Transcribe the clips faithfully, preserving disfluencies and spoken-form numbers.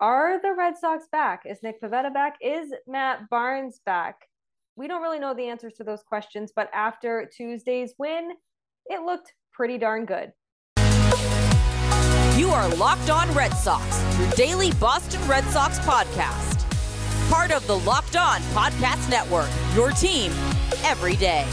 Are the Red Sox back? Is Nick Pivetta back? Is Matt Barnes back? We don't really know the answers to those questions, but after Tuesday's win, it looked pretty darn good. You are Locked On Red Sox, your daily Boston Red Sox podcast. Part of the Locked On Podcast Network, your team every day.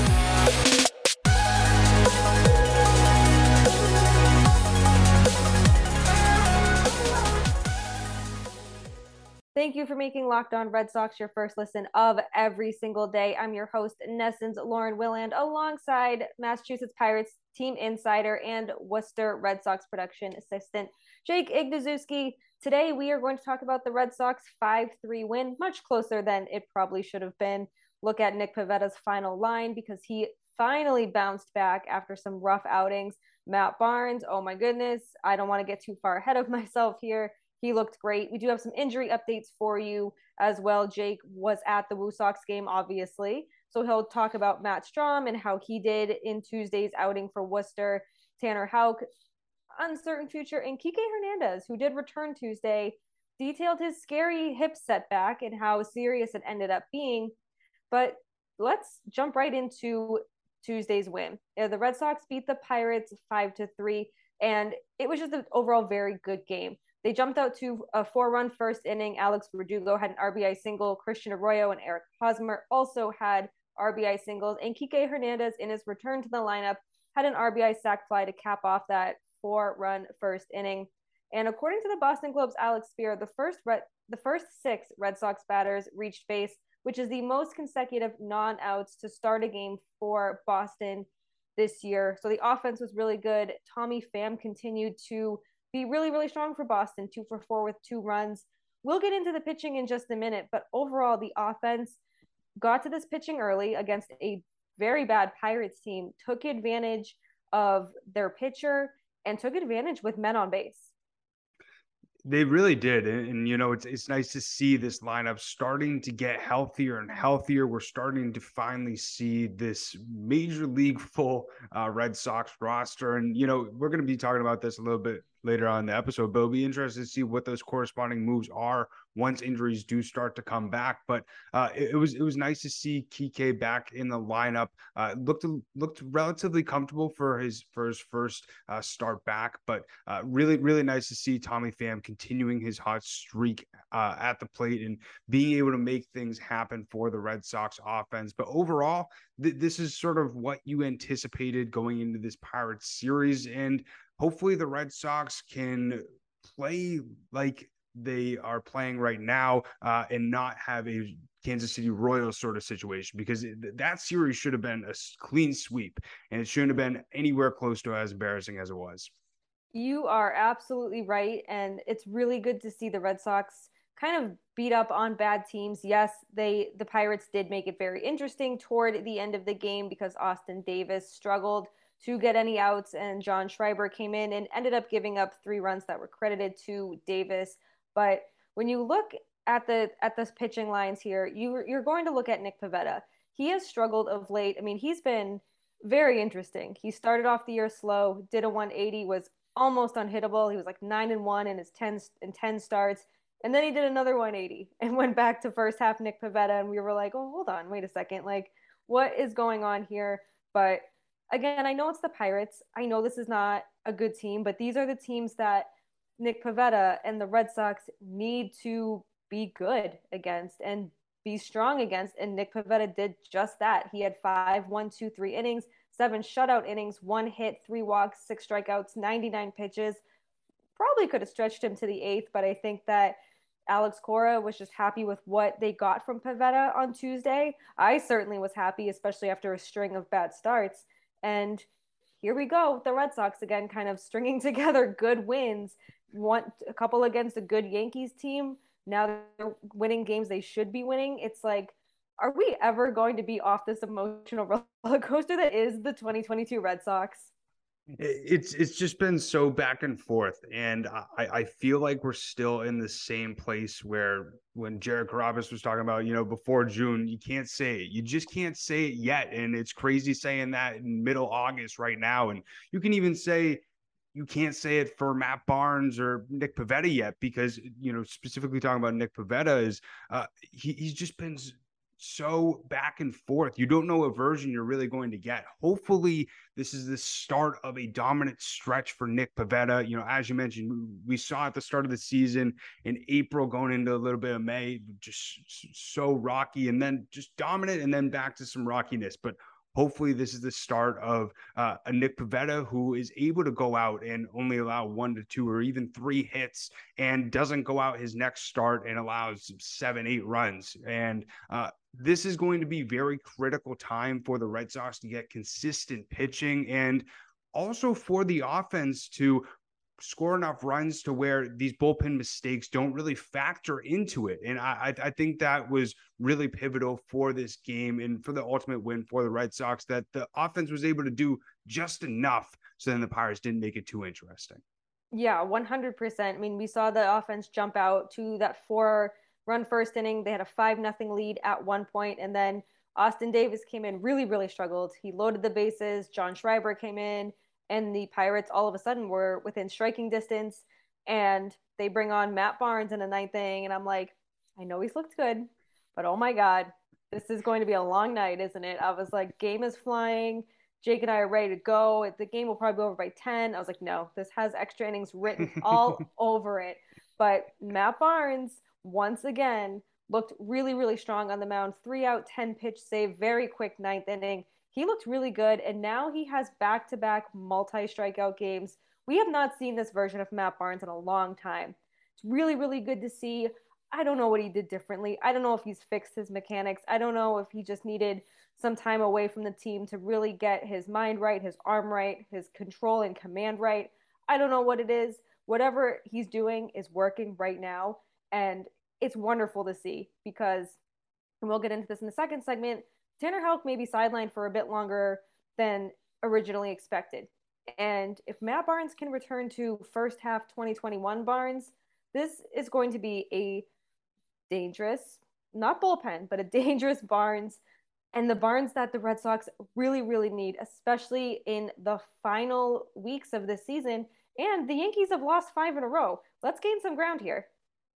Thank you for making Locked On Red Sox your first listen of every single day. I'm your host, Nessens Lauren Willand, alongside Massachusetts Pirates team insider and Worcester Red Sox production assistant, Jake Ignazuski. Today, we are going to talk about the Red Sox five three win, much closer than it probably should have been. Look at Nick Pivetta's final line because he finally bounced back after some rough outings. Matt Barnes, oh my goodness, I don't want to get too far ahead of myself here. He looked great. We do have some injury updates for you as well. Jake was at the Woo Sox game, obviously. So he'll talk about Matt Strahm and how he did in Tuesday's outing for Worcester. Tanner Houck, uncertain future. And Kike Hernandez, who did return Tuesday, detailed his scary hip setback and how serious it ended up being. But let's jump right into Tuesday's win. The Red Sox beat the Pirates five to three, and it was just an overall very good game. They jumped out to a four-run first inning. Alex Verdugo had an R B I single. Christian Arroyo and Eric Hosmer also had R B I singles. And Kike Hernandez, in his return to the lineup, had an R B I sac fly to cap off that four-run first inning. And according to the Boston Globe's Alex Spear, the first Red, the first six Red Sox batters reached base, which is the most consecutive non-outs to start a game for Boston this year. So the offense was really good. Tommy Pham continued to be really, really strong for Boston, two for four with two runs. We'll get into the pitching in just a minute, but overall, the offense got to this pitching early against a very bad Pirates team, took advantage of their pitcher, and took advantage with men on base. They really did. And, and, you know, it's it's nice to see this lineup starting to get healthier and healthier. We're starting to finally see this major league full uh, Red Sox roster. And, you know, we're going to be talking about this a little bit later on in the episode, but it'll be interesting to see what those corresponding moves are once injuries do start to come back. But uh, it, it was it was nice to see Kike back in the lineup. Uh, looked looked relatively comfortable for his for his first uh, start back, but uh, really really nice to see Tommy Pham continuing his hot streak uh, at the plate and being able to make things happen for the Red Sox offense. But overall, th- this is sort of what you anticipated going into this Pirates series, and hopefully the Red Sox can play like they are playing right now uh, and not have a Kansas City Royals sort of situation, because it, that series should have been a clean sweep and it shouldn't have been anywhere close to as embarrassing as it was. You are absolutely right. And it's really good to see the Red Sox kind of beat up on bad teams. Yes, they the Pirates did make it very interesting toward the end of the game because Austin Davis struggled to get any outs, and John Schreiber came in and ended up giving up three runs that were credited to Davis. But when you look at the at the pitching lines here, you you're going to look at Nick Pivetta. He has struggled of late. I mean, he's been very interesting. He started off the year slow, did a one eighty, was almost unhittable. He was like nine and one in his ten in ten starts, and then he did another one eighty and went back to first half Nick Pivetta, and we were like, oh, hold on, wait a second, like what is going on here? But again, I know it's the Pirates. I know this is not a good team, but these are the teams that Nick Pivetta and the Red Sox need to be good against and be strong against. And Nick Pivetta did just that. He had five, one, two, three innings, seven shutout innings, one hit, three walks, six strikeouts, ninety-nine pitches. Probably could have stretched him to the eighth, but I think that Alex Cora was just happy with what they got from Pivetta on Tuesday. I certainly was happy, especially after a string of bad starts. And here we go, the Red Sox again, kind of stringing together good wins. One, a couple against a good Yankees team. Now they're winning games they should be winning. It's like, are we ever going to be off this emotional roller coaster that is the twenty twenty-two Red Sox? It's it's just been so back and forth, and I, I feel like we're still in the same place where when Jared Carrabis was talking about, you know, before June, you can't say it. You just can't say it yet, and it's crazy saying that in middle August right now. And you can even say, you can't say it for Matt Barnes or Nick Pivetta yet, because, you know, specifically talking about Nick Pivetta is uh, he, he's just been so back and forth. You don't know what version you're really going to get. Hopefully this is the start of a dominant stretch for Nick Pivetta. You know, as you mentioned, we saw at the start of the season in April going into a little bit of May, just so rocky, and then just dominant, and then back to some rockiness. But hopefully this is the start of uh, a Nick Pivetta who is able to go out and only allow one to two or even three hits, and doesn't go out his next start and allows seven, eight runs. And uh, this is going to be very critical time for the Red Sox to get consistent pitching, and also for the offense to score enough runs to where these bullpen mistakes don't really factor into it. And I, I think that was really pivotal for this game and for the ultimate win for the Red Sox, that the offense was able to do just enough so then the Pirates didn't make it too interesting. Yeah, one hundred percent. I mean, we saw the offense jump out to that four run first inning. They had a five nothing lead at one point, and then Austin Davis came in, really, really struggled. He loaded the bases. John Schreiber came in, and the Pirates all of a sudden were within striking distance, and they bring on Matt Barnes in the ninth inning, and I'm like, I know he's looked good, but oh my God, this is going to be a long night, isn't it? I was like, game is flying. Jake and I are ready to go. The game will probably go over by ten. I was like, no, this has extra innings written all over it. But Matt Barnes, once again, looked really, really strong on the mound. Three out, ten pitch save, very quick ninth inning. He looked really good, and now he has back-to-back multi-strikeout games. We have not seen this version of Matt Barnes in a long time. It's really, really good to see. I don't know what he did differently. I don't know if he's fixed his mechanics. I don't know if he just needed some time away from the team to really get his mind right, his arm right, his control and command right. I don't know what it is. Whatever he's doing is working right now, and it's wonderful to see, because, and we'll get into this in the second segment, Tanner Houck may be sidelined for a bit longer than originally expected. And if Matt Barnes can return to first half twenty twenty-one Barnes, this is going to be a dangerous, not bullpen, but a dangerous Barnes, and the Barnes that the Red Sox really, really need, especially in the final weeks of this season. And the Yankees have lost five in a row. Let's gain some ground here.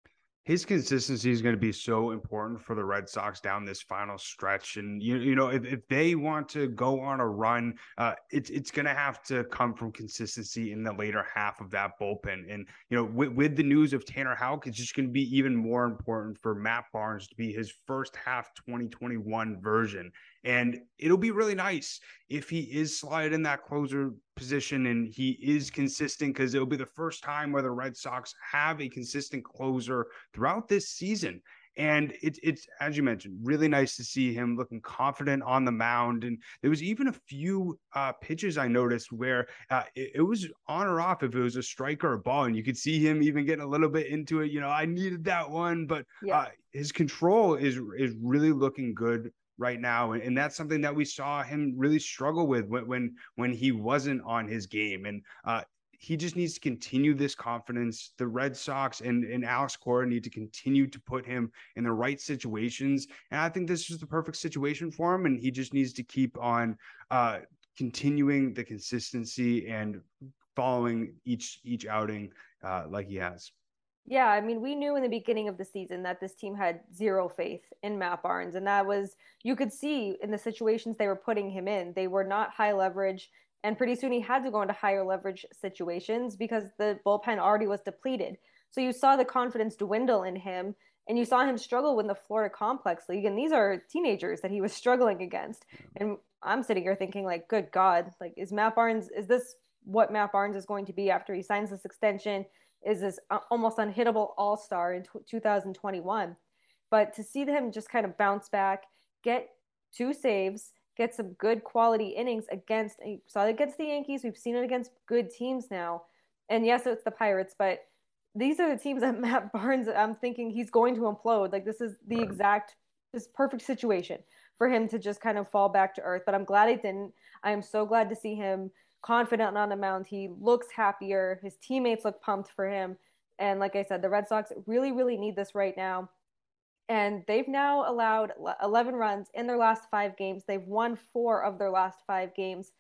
His consistency is going to be so important for the Red Sox down this final stretch. And, you, you know, if, if they want to go on a run, uh, it's it's going to have to come from consistency in the later half of that bullpen. And, you know, with, with the news of Tanner Houck, it's just going to be even more important for Matt Barnes to be his first half twenty twenty-one version. And it'll be really nice if he is slotted in that closer position and he is consistent, because it'll be the first time where the Red Sox have a consistent closer throughout this season. And it's, it's, as you mentioned, really nice to see him looking confident on the mound. And there was even a few uh, pitches I noticed where uh, it, it was on or off if it was a strike or a ball. And you could see him even getting a little bit into it. You know, I needed that one, but yeah. uh, his control is, is really looking good right now. And, and that's something that we saw him really struggle with when, when, when he wasn't on his game. And uh, he just needs to continue this confidence. The Red Sox and, and Alex Cora need to continue to put him in the right situations. And I think this is the perfect situation for him. And he just needs to keep on uh, continuing the consistency and following each, each outing uh, like he has. Yeah, I mean, we knew in the beginning of the season that this team had zero faith in Matt Barnes. And that was, you could see in the situations they were putting him in, they were not high leverage. And pretty soon he had to go into higher leverage situations because the bullpen already was depleted. So you saw the confidence dwindle in him, and you saw him struggle in the Florida Complex League. And these are teenagers that he was struggling against. And I'm sitting here thinking, like, good God, like, is Matt Barnes, is this what Matt Barnes is going to be after he signs this extension? Is this almost unhittable all-star in two thousand twenty-one? But to see him just kind of bounce back, get two saves, get some good quality innings against, you saw it against the Yankees. We've seen it against good teams now. And yes, it's the Pirates, but these are the teams that Matt Barnes, I'm thinking he's going to implode. Like, this is the exact, this perfect situation for him to just kind of fall back to earth. But I'm glad he didn't. I am so glad to see him confident on the mound. He looks happier. His teammates look pumped for him. And like I said, the Red Sox really, really need this right now. And they've now allowed eleven runs in their last five games. They've won four of their last five games.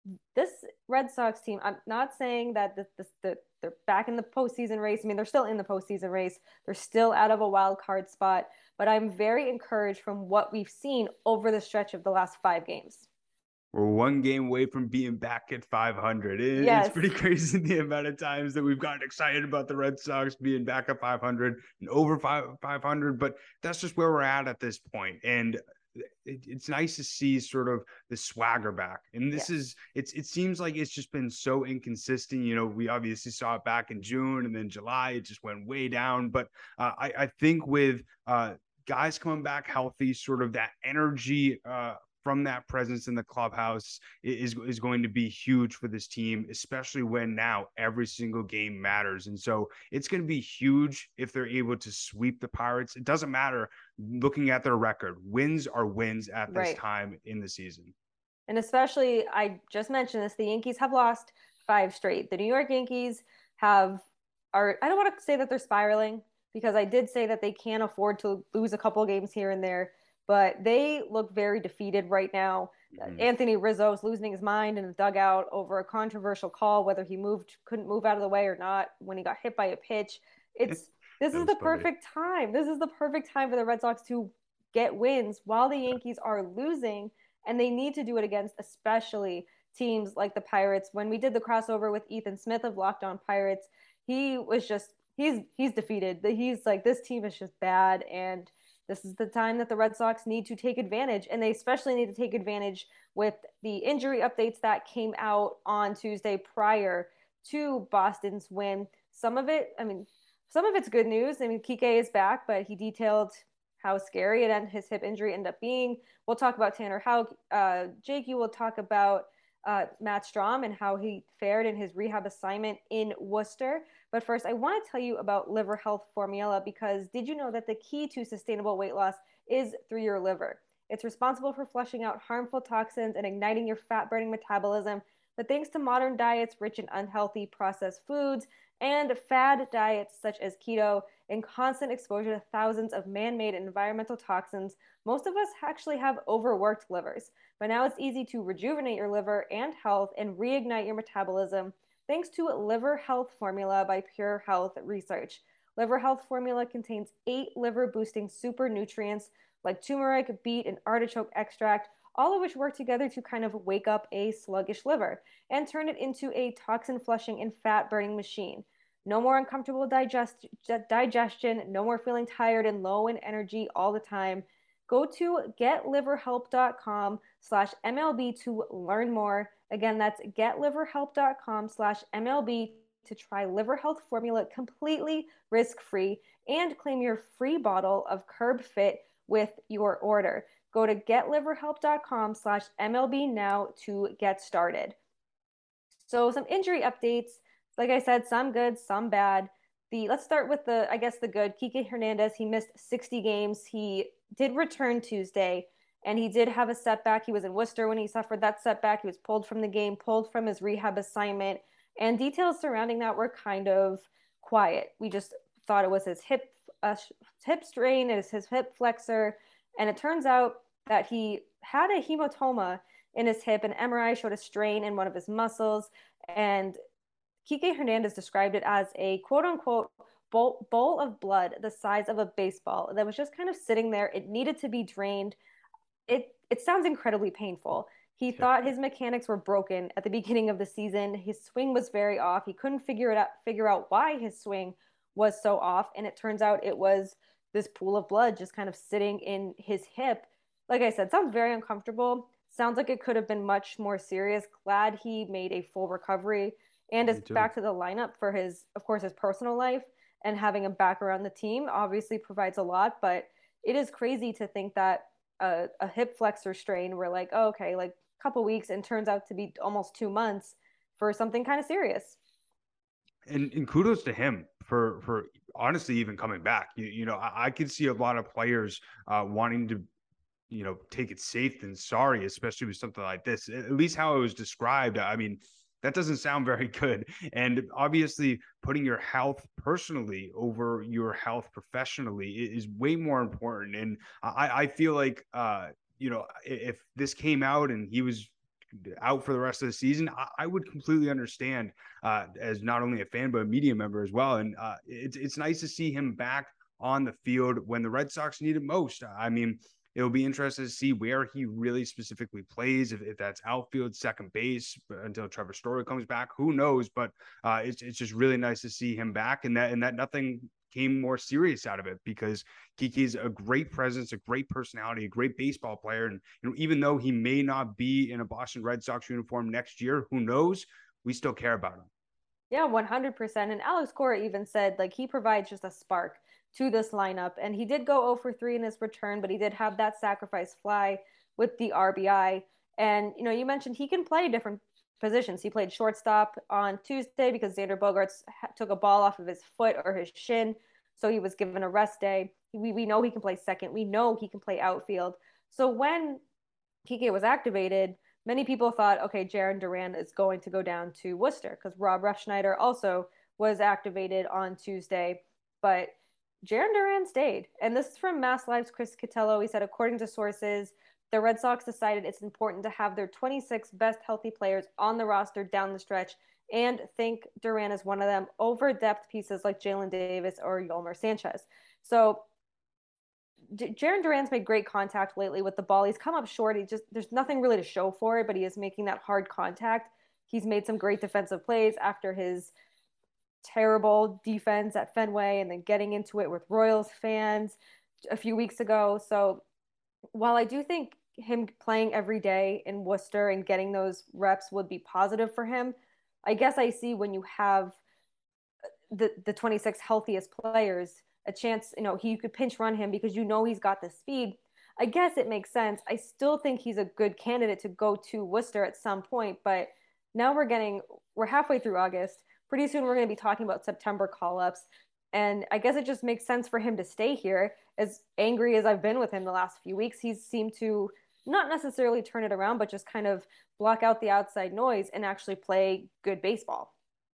this Red Sox team, I'm not saying that this, this, the, they're back in the postseason race. I mean, they're still in the postseason race. They're still out of a wild card spot, but I'm very encouraged from what we've seen over the stretch of the last five games. We're one game away from being back at five hundred. It, yes. It's pretty crazy the amount of times that we've gotten excited about the Red Sox being back at five hundred and over five hundred, but that's just where we're at at this point. And it, it's nice to see sort of the swagger back. And this yeah. is, it's, it seems like it's just been so inconsistent. You know, we obviously saw it back in June and then July, it just went way down. But uh, I, I think with uh, guys coming back healthy, sort of that energy uh, from that presence in the clubhouse is, is going to be huge for this team, especially when now every single game matters. And so it's going to be huge if they're able to sweep the Pirates. It doesn't matter looking at their record. Wins are wins at this right. time in the season. And especially, I just mentioned this, the Yankees have lost five straight. The New York Yankees have, are, I don't want to say that they're spiraling, because I did say that they can't afford to lose a couple of games here and there, but they look very defeated right now. Mm-hmm. Anthony Rizzo's losing his mind in the dugout over a controversial call, whether he moved, couldn't move out of the way or not when he got hit by a pitch. It's this is the funny. perfect time. This is the perfect time for the Red Sox to get wins while the Yankees are losing, and they need to do it against especially teams like the Pirates. When we did the crossover with Ethan Smith of Locked On Pirates, he was just he's he's defeated. He's like, this team is just bad, and this is the time that the Red Sox need to take advantage, and they especially need to take advantage with the injury updates that came out on Tuesday prior to Boston's win. Some of it, I mean, some of it's good news. I mean, Kike is back, but he detailed how scary it and his hip injury ended up being. We'll talk about Tanner Houck. Uh, Jake, you will talk about uh, Matt Strahm and how he fared in his rehab assignment in Worcester. But first, I want to tell you about Liver Health Formula, because did you know that the key to sustainable weight loss is through your liver? It's responsible for flushing out harmful toxins and igniting your fat-burning metabolism. But thanks to modern diets rich in unhealthy processed foods and fad diets such as keto and constant exposure to thousands of man-made environmental toxins, most of us actually have overworked livers. But now it's easy to rejuvenate your liver and health and reignite your metabolism thanks to Liver Health Formula by Pure Health Research. Liver Health Formula contains eight liver-boosting super nutrients like turmeric, beet, and artichoke extract, all of which work together to kind of wake up a sluggish liver and turn it into a toxin-flushing and fat-burning machine. No more uncomfortable digest- digestion, no more feeling tired and low in energy all the time. Go to getliverhelp.com slash MLB to learn more. Again, that's getliverhelp.com slash MLB to try Liver Health Formula completely risk-free and claim your free bottle of Curb Fit with your order. Go to getliverhelp.com slash MLB now to get started. So some injury updates. Like I said, some good, some bad. The let's start with the, I guess, the good. Kike Hernandez, he missed sixty games. He did return Tuesday, and he did have a setback. He was in Worcester when he suffered that setback. He was pulled from the game, pulled from his rehab assignment, and details surrounding that were kind of quiet. We just thought it was his hip uh, hip strain, it is his hip flexor, and it turns out that he had a hematoma in his hip. An M R I showed a strain in one of his muscles, and Kike Hernandez described it as a quote-unquote bowl, bowl of blood the size of a baseball that was just kind of sitting there. It needed to be drained. It it sounds incredibly painful. He yeah. thought his mechanics were broken at the beginning of the season. His swing was very off. He couldn't figure it out, figure out why his swing was so off, and it turns out it was this pool of blood just kind of sitting in his hip. Like I said, sounds very uncomfortable. Sounds like it could have been much more serious. Glad he made a full recovery and is back to the lineup for his, of course, his personal life, and having him back around the team obviously provides a lot. But it is crazy to think that a, a hip flexor strain, we're like, oh, okay, like a couple weeks, and turns out to be almost two months for something kind of serious. And, and kudos to him for, for honestly even coming back. You, you know, I, I could see a lot of players uh, wanting to, you know, take it safe than sorry, especially with something like this. At least how it was described. I mean, that doesn't sound very good. And obviously putting your health personally over your health professionally is way more important. And I, I feel like, uh, you know, if this came out and he was out for the rest of the season, I, I would completely understand uh, as not only a fan, but a media member as well. And uh, it's, it's nice to see him back on the field when the Red Sox need it most. I mean, it'll be interesting to see where he really specifically plays, if, if that's outfield, second base, until Trevor Story comes back, who knows? But uh, it's, it's just really nice to see him back, and that, and that nothing came more serious out of it, because Kiki's a great presence, a great personality, a great baseball player. And you know, even though he may not be in a Boston Red Sox uniform next year, who knows? We still care about him. Yeah, one hundred percent. And Alex Cora even said, like, he provides just a spark to this lineup. And he did go zero for three in his return, but he did have that sacrifice fly with the R B I. And, you know, you mentioned he can play different positions. He played shortstop on Tuesday because Xander Bogaerts took a ball off of his foot or his shin, so he was given a rest day. We, we know he can play second. We know he can play outfield. So when Kike was activated, many people thought, okay, Jarren Duran is going to go down to Worcester, because Rob Refsnyder also was activated on Tuesday. But Jarren Duran stayed. And this is from Mass Live's Chris Catello. He said, according to sources, the Red Sox decided it's important to have their twenty-six best healthy players on the roster down the stretch, and think Duran is one of them over depth pieces like Jalen Davis or Yolmer Sanchez. So J- Jarren Duran's made great contact lately with the ball. He's come up short. He just, there's nothing really to show for it, but he is making that hard contact. He's made some great defensive plays after his terrible defense at Fenway, and then getting into it with Royals fans a few weeks ago. So while I do think him playing every day in Worcester and getting those reps would be positive for him, I guess I see when you have the, the twenty-six healthiest players, a chance, you know, he could pinch run him because you know he's got the speed. I guess it makes sense. I still think he's a good candidate to go to Worcester at some point, but now we're getting, we're halfway through August. Pretty soon we're going to be talking about September call-ups. And I guess it just makes sense for him to stay here. As angry as I've been with him the last few weeks, he's seemed to not necessarily turn it around, but just kind of block out the outside noise and actually play good baseball.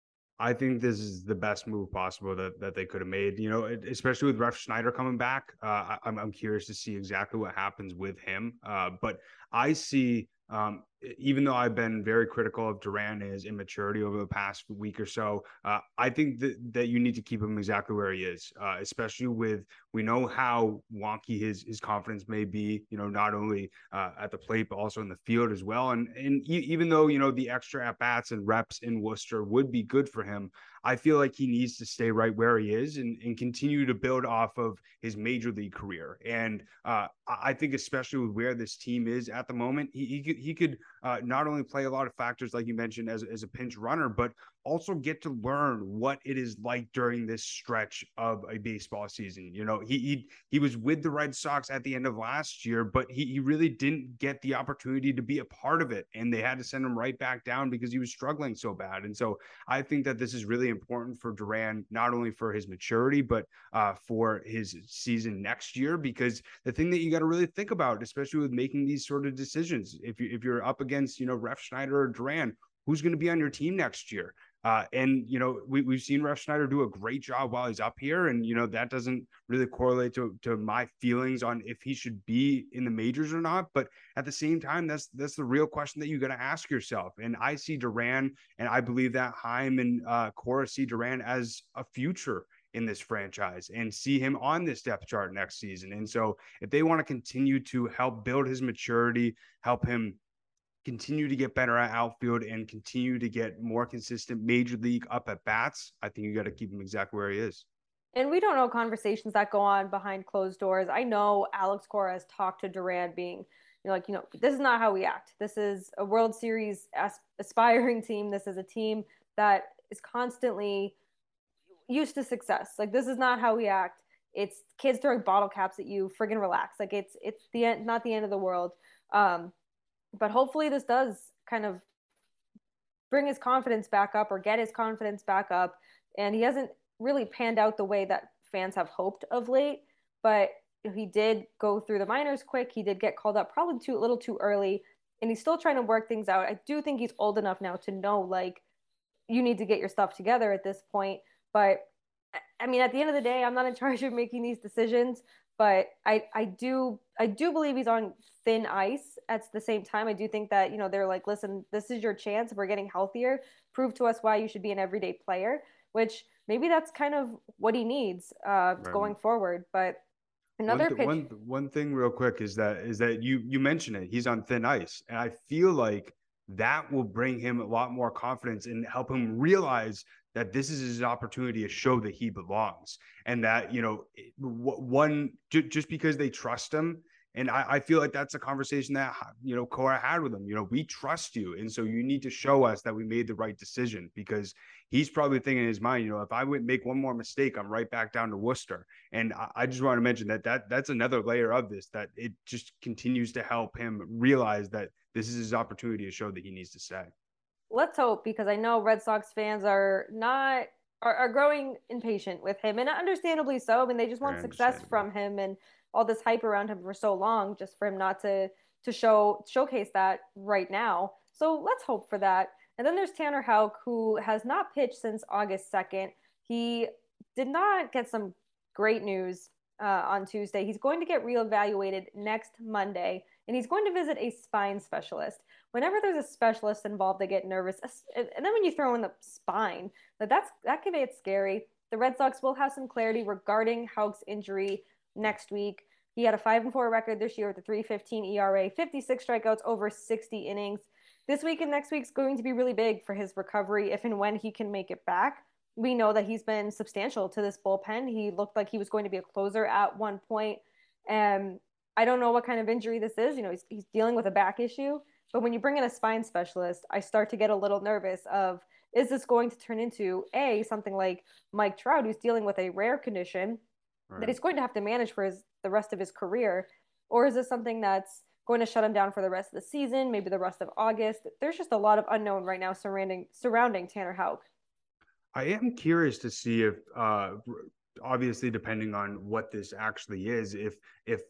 I think this is the best move possible that, that they could have made, you know, especially with Refsnyder coming back. Uh, I, I'm, I'm curious to see exactly what happens with him. Uh, but I see, um, even though I've been very critical of Duran and his immaturity over the past week or so, uh, I think that, that you need to keep him exactly where he is, uh, especially with, we know how wonky his his confidence may be, you know, not only uh, at the plate, but also in the field as well. And, and e- even though, you know, the extra at-bats and reps in Worcester would be good for him, I feel like he needs to stay right where he is and, and continue to build off of his major league career. And uh, I think especially with where this team is at the moment, he, he could, he could uh, not only play a lot of factors, like you mentioned, as, as a pinch runner, but also get to learn what it is like during this stretch of a baseball season. You know, he he, he was with the Red Sox at the end of last year, but he, he really didn't get the opportunity to be a part of it. And they had to send him right back down because he was struggling so bad. And so I think that this is really important for Duran, not only for his maturity, but uh, for his season next year. Because the thing that you got to really think about, especially with making these sort of decisions, if you if you're up against, you know, Refsnyder or Duran, who's going to be on your team next year? Uh, and, you know, we, we've seen Refsnyder do a great job while he's up here. And, you know, that doesn't really correlate to, to my feelings on if he should be in the majors or not. But at the same time, that's that's the real question that you got to ask yourself. And I see Duran, and I believe that Chaim and uh, Cora see Duran as a future in this franchise and see him on this depth chart next season. And so if they want to continue to help build his maturity, help him continue to get better at outfield and continue to get more consistent major league up at bats, I think you got to keep him exactly where he is. And we don't know conversations that go on behind closed doors. I know Alex Cora has talked to Duran, being, you know, like, you know, this is not how we act. This is a World Series as- aspiring team. This is a team that is constantly used to success. Like, this is not how we act. It's kids throwing bottle caps at you. Friggin' relax. Like, it's it's the end, not the end of the world. Um, but hopefully this does kind of bring his confidence back up, or get his confidence back up. And he hasn't really panned out the way that fans have hoped of late, but he did go through the minors quick. He did get called up probably too a little too early, and he's still trying to work things out. I do think he's old enough now to know, like, you need to get your stuff together at this point. But I mean, at the end of the day, I'm not in charge of making these decisions, but I, I do, I do believe he's on thin ice. At the same time, I do think that, you know, they're like, listen, this is your chance. We're getting healthier. Prove to us why you should be an everyday player, which maybe that's kind of what he needs uh, Right. going forward. But another one, th- pitch. one, one thing real quick is that, is that you, you mentioned it, he's on thin ice. And I feel like that will bring him a lot more confidence and help him realize that this is his opportunity to show that he belongs, and that, you know, one, just because they trust him. And I, I feel like that's a conversation that, you know, Cora had with him. You know, we trust you, and so you need to show us that we made the right decision, because he's probably thinking in his mind, you know, if I would make one more mistake, I'm right back down to Worcester. And I, I just want to mention that that that's another layer of this, that it just continues to help him realize that this is his opportunity to show that he needs to stay. Let's hope, because I know Red Sox fans are not are, are growing impatient with him, and understandably so. I mean, they just want success from him, and all this hype around him for so long, just for him not to to show showcase that right now. So let's hope for that. And then there's Tanner Houck, who has not pitched since August second. He did not get some great news uh, on Tuesday. He's going to get reevaluated next Monday, and he's going to visit a spine specialist. Whenever there's a specialist involved, they get nervous. And then when you throw in the spine, that's, that can get scary. The Red Sox will have some clarity regarding Houck's injury next week. He had a five and four record this year with a three fifteen E R A, fifty-six strikeouts over sixty innings. This week and next week's going to be really big for his recovery if and when he can make it back. We know that he's been substantial to this bullpen. He looked like he was going to be a closer at one point. And I don't know what kind of injury this is. You know, he's, he's dealing with a back issue. But when you bring in a spine specialist, I start to get a little nervous of, is this going to turn into, A, something like Mike Trout, who's dealing with a rare condition right. that he's going to have to manage for his, the rest of his career? Or is this something that's going to shut him down for the rest of the season, maybe the rest of August? There's just a lot of unknown right now surrounding surrounding Tanner Houck. I am curious to see if, uh, obviously, depending on what this actually is, if if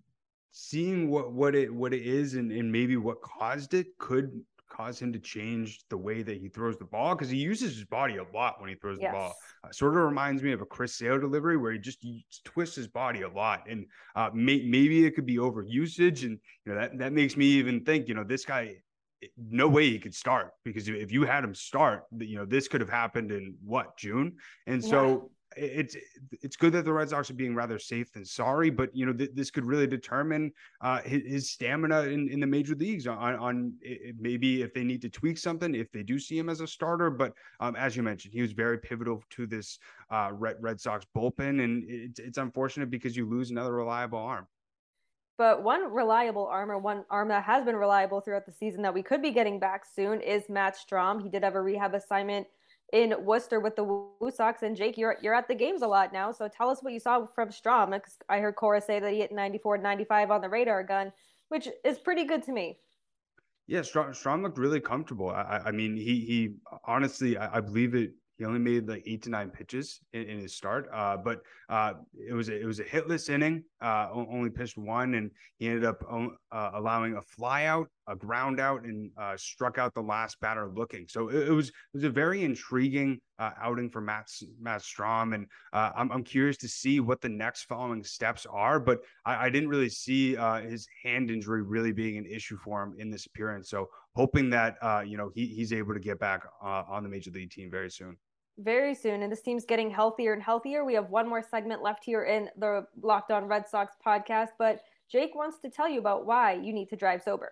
seeing what, what it what it is and, and maybe what caused it could cause him to change the way that he throws the ball, because he uses his body a lot when he throws yes. the ball. Uh, sort of reminds me of a Chris Sale delivery where he just he twists his body a lot, and uh, may, maybe it could be over usage, and you know that that makes me even think, you know, this guy, no way he could start, because if you had him start, you know, this could have happened in what, June, and so. Yeah. It's it's good that the Red Sox are being rather safe than sorry, but you know th- this could really determine uh, his, his stamina in, in the major leagues on, on it, maybe if they need to tweak something, if they do see him as a starter. But um, as you mentioned, he was very pivotal to this uh, Red, Red Sox bullpen, and it's it's unfortunate because you lose another reliable arm. But one reliable arm, or one arm that has been reliable throughout the season that we could be getting back soon, is Matt Strahm. He did have a rehab assignment in Worcester with the Woo Sox. And Jake, you're you're at the games a lot now, so tell us what you saw from Strahm. Because I heard Cora say that he hit ninety-four, ninety-five on the radar gun, which is pretty good to me. Yeah, Strahm, Strahm looked really comfortable. I, I mean, he he honestly, I, I believe it. He only made like eight to nine pitches in, in his start, uh, but uh, it was a, it was a hitless inning. Uh, only pitched one, and he ended up uh, allowing a fly out, a ground out, and uh, struck out the last batter looking. So it, it was it was a very intriguing uh, outing for Matt Matt Strahm, and uh, I'm I'm curious to see what the next following steps are. But I, I didn't really see uh, his hand injury really being an issue for him in this appearance. So hoping that uh, you know he he's able to get back uh, on the major league team very soon. Very soon. And this team's getting healthier and healthier. We have one more segment left here in the Locked On Red Sox podcast, but Jake wants to tell you about why you need to drive sober.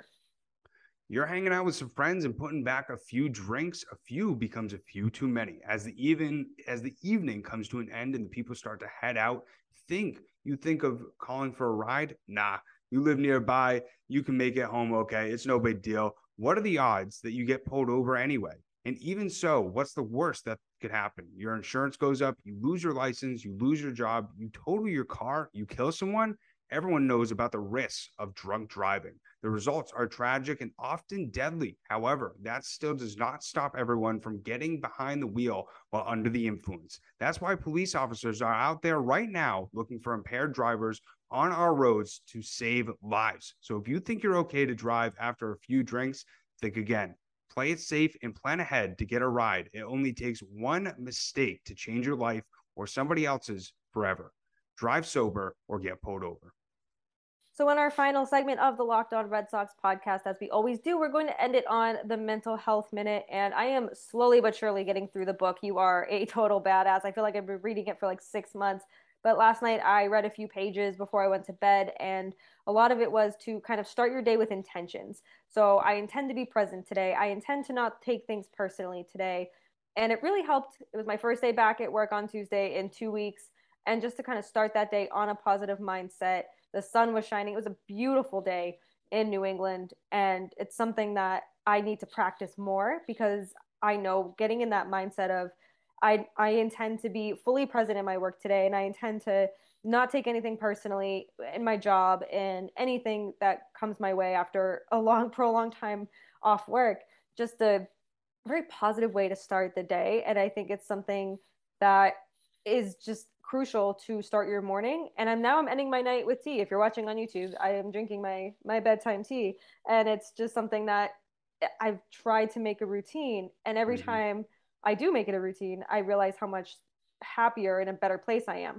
You're hanging out with some friends and putting back a few drinks. A few becomes a few too many. As the even as the evening comes to an end and the people start to head out, think you think of calling for a ride? Nah, you live nearby. You can make it home okay. It's no big deal. What are the odds that you get pulled over anyway? And even so, what's the worst that could happen? Your insurance goes up, you lose your license, you lose your job, you total your car, you kill someone. Everyone knows about the risks of drunk driving. The results are tragic and often deadly. However, that still does not stop everyone from getting behind the wheel while under the influence. That's why police officers are out there right now looking for impaired drivers on our roads to save lives. So if you think you're okay to drive after a few drinks, think again. Play it safe and plan ahead to get a ride. It only takes one mistake to change your life. or somebody else's forever. Drive sober or get pulled over. So in our final segment of the Locked On Red Sox podcast, as we always do, we're going to end it on the mental health minute. And I am slowly but surely getting through the book. You are a total badass. I feel like I've been reading it for like six months. But last night I read a few pages before I went to bed, and a lot of it was to kind of start your day with intentions. So I intend to be present today. I intend to not take things personally today. And it really helped. It was my first day back at work on Tuesday in two weeks. And just to kind of start that day on a positive mindset. The sun was shining. It was a beautiful day in New England. And it's something that I need to practice more, because I know getting in that mindset of I, I intend to be fully present in my work today, and I intend to not take anything personally in my job and anything that comes my way after a long, prolonged time off work. Just a very positive way to start the day. And I think it's something that is just crucial to start your morning. And I'm now I'm ending my night with tea. If you're watching on YouTube, I am drinking my my bedtime tea, and it's just something that I've tried to make a routine. And every mm-hmm. time I do make it a routine, I realize how much happier and a better place I am.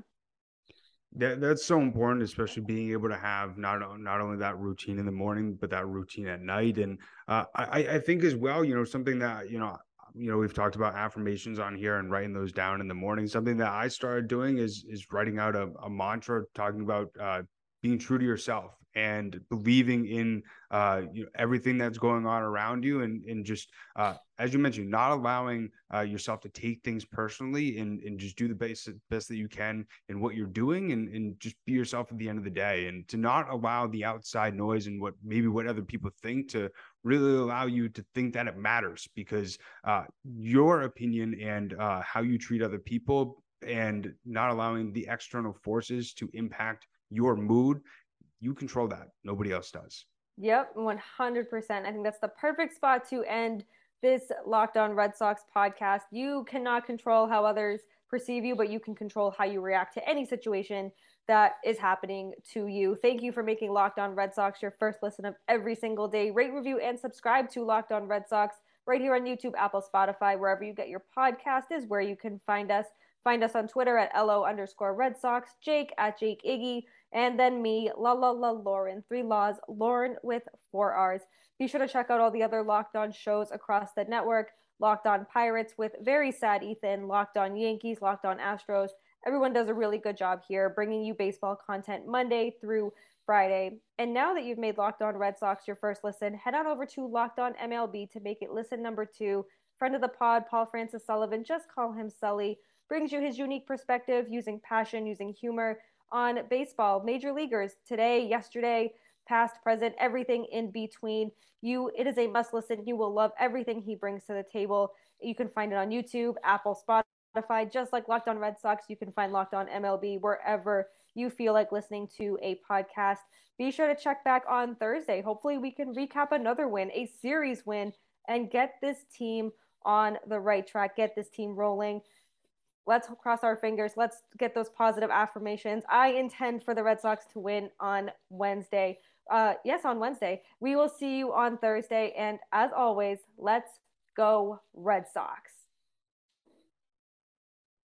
That, that's so important, especially being able to have not, not only that routine in the morning, but that routine at night. And uh, I, I think as well, you know, something that, you know, you know, we've talked about affirmations on here and writing those down in the morning. Something that I started doing is, is writing out a, a mantra talking about uh, being true to yourself and believing in uh, you know, everything that's going on around you, and, and just, uh, as you mentioned, not allowing uh, yourself to take things personally, and, and just do the best, best that you can in what you're doing, and, and just be yourself at the end of the day, and to not allow the outside noise and what maybe what other people think to really allow you to think that it matters, because uh, your opinion and uh, how you treat other people, and not allowing the external forces to impact your mood, you control that. Nobody else does. Yep, one hundred percent. I think that's the perfect spot to end this Locked On Red Sox podcast. You cannot control how others perceive you, but you can control how you react to any situation that is happening to you. Thank you for making Locked On Red Sox your first listen of every single day. Rate, review, and subscribe to Locked On Red Sox right here on YouTube, Apple, Spotify, wherever you get your podcast is where you can find us. Find us on Twitter at LO underscore Red Sox, Jake at Jake Iggy, and then me, La La La Lauren, three laws, Lauren with four R's. Be sure to check out all the other Locked On shows across the network. Locked On Pirates with very sad Ethan, Locked On Yankees, Locked On Astros. Everyone does a really good job here bringing you baseball content Monday through Friday. And now that you've made Locked On Red Sox your first listen, head on over to Locked On M L B to make it listen number two. Friend of the pod, Paul Francis Sullivan, just call him Sully, brings you his unique perspective using passion, using humor on baseball, major leaguers, today, yesterday, past, present, everything in between. You, it is a must listen. You will love everything he brings to the table. You can find it on YouTube, Apple, Spotify, just like Locked On Red Sox. You can find Locked On M L B wherever you feel like listening to a podcast. Be sure to check back on Thursday. Hopefully we can recap another win, a series win, and get this team on the right track, get this team rolling. Let's cross our fingers. Let's get those positive affirmations. I intend for the Red Sox to win on Wednesday. Uh, yes, on Wednesday. We will see you on Thursday. And as always, let's go Red Sox.